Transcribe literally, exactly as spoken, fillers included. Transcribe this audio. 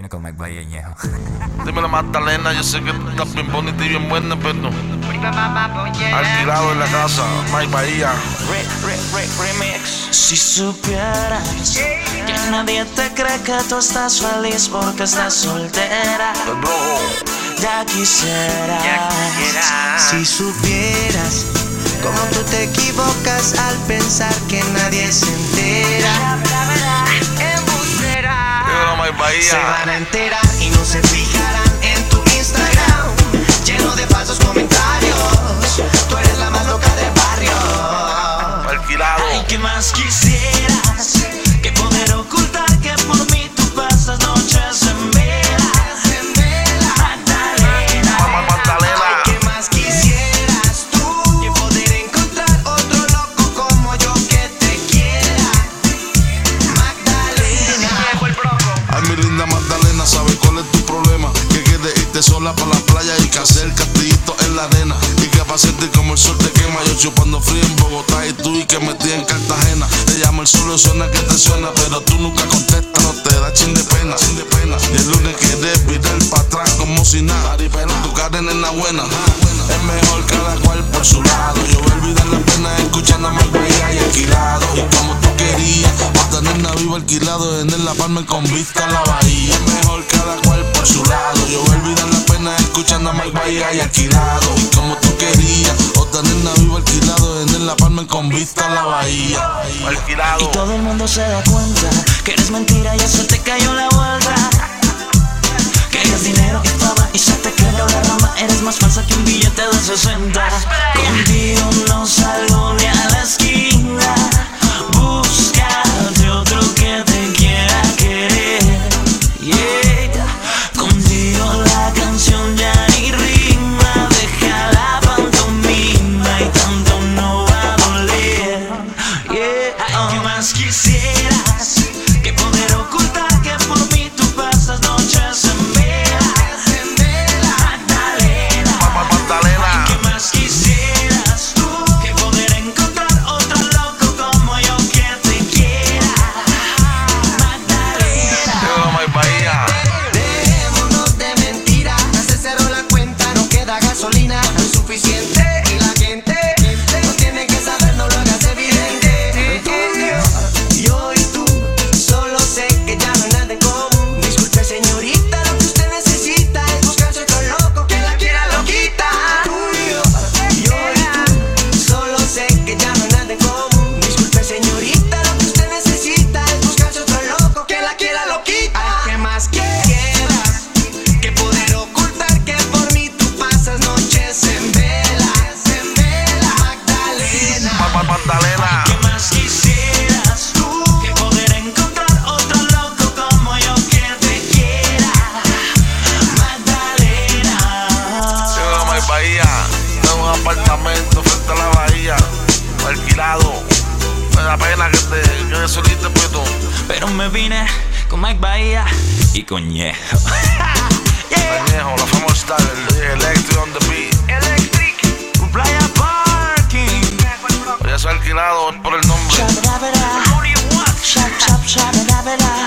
vine con Mike Bahía y Ñejo. Dime la Magdalena, yo sé que tú estás bien bonita y bien buena, pero no. Alquilado en la casa, Mike Bahía. Re, re, re, remix. Si supieras que nadie te cree que tú estás feliz porque estás soltera, El Brojo. ya quisieras. Ya quisieras. Si supieras cómo tú te equivocas al pensar que nadie se entera, Dímelo, Mike Bahía. se van a enterar y no se fijarán en tu Instagram lleno de falsos comentarios. Tú eres la más loca del barrio. Alquilado. Ay, ¿qué más quisieras? Que poder ocultar que por mí tú pasas noches en vela. Magdalena. Mamá Magdalena. Ay, ¿qué más quisieras tú? Que poder encontrar otro loco como yo que te quiera. Magdalena. Ay, mi linda Magdalena, ¿sabes cuál es tu problema? Que quieres irte sola para la playa y que hacer castillito en la arena. Y que pa' sentir como el sol te quema. Yo chupando frío en Bogotá y tú y que metí en Cartagena. Te llamo el sol, suena que te suena, pero tú nunca contestas, no te da chin de pena, chin de pena. Y el lunes quieres virar para atrás como si nada. Tu cara en la buena, es mejor cada cual por su lado. Yo voy a olvidar la pena escuchando a Mike Bahía y alquilado. Y como tú querías, otra nena vivo alquilado en el La Palma con vista a la bahía. Es mejor cada cual por su lado. Yo voy a olvidar la pena escuchando a Mike Bahía y alquilado. Y como tú querías, otra nena vivo alquilado en el La Palma con vista a la bahía. Alquilado. Y todo el mundo se da cuenta que eres mentira y eso te cayó la vuelta. Querías dinero y fama y se te quedó la rama. Eres más falsa que un billete de sesenta. Contigo no salgo ni a la esquina. Búscate otro que te quiera querer. Yeah. Contigo la canción ya ni rima. Deja la pantomima y tanto no va a doler. Yeah. Ay, ¿qué más quisieras? Que poder ocultar que por mí tú pasas noches en vela. Magdalena. Mamá Magdalena. Ay, ¿qué más quisieras tú? Que poder encontrar otro loco como yo que te quiera. Magdalena. Dímelo, Mike Bahía. Dejémonos de mentiras. Se cerró la cuenta, no queda gasolina. No es suficiente y la gente no tiene que saber, no lo hagas evidente. Yo y tú, solo sé que ya no hay nada en común. Disculpe señorita, lo que usted necesita es buscarse otro loco que la quiera loquita. Tú y yo, yo y tú, solo sé que ya no hay nada en común. Disculpe señorita, lo que usted necesita es buscarse otro loco que la quiera loquita. Ay, ¿qué más quieras? Que poder ocultar que por mí tú pasas noches en vela. En vela, Magdalena. Mamá Magdalena. ¿Qué más quisieras tú? Que poder encontrar otro loco como yo que te quiera. Magdalena. Dímelo, Mike Bahía. Tengo un apartamento frente a la bahía. Alquilado. Me da pena que te quedes solita, pero Pero me vine con Mike Bahía y con Ñejo. Yeah. Añejo, la famosa style, el Electric on the beat. Electric, Playa Parking. Ya se ha alquilado por el nombre. Shabba-dabba-da. Shab, shab, shabba-dabba-da.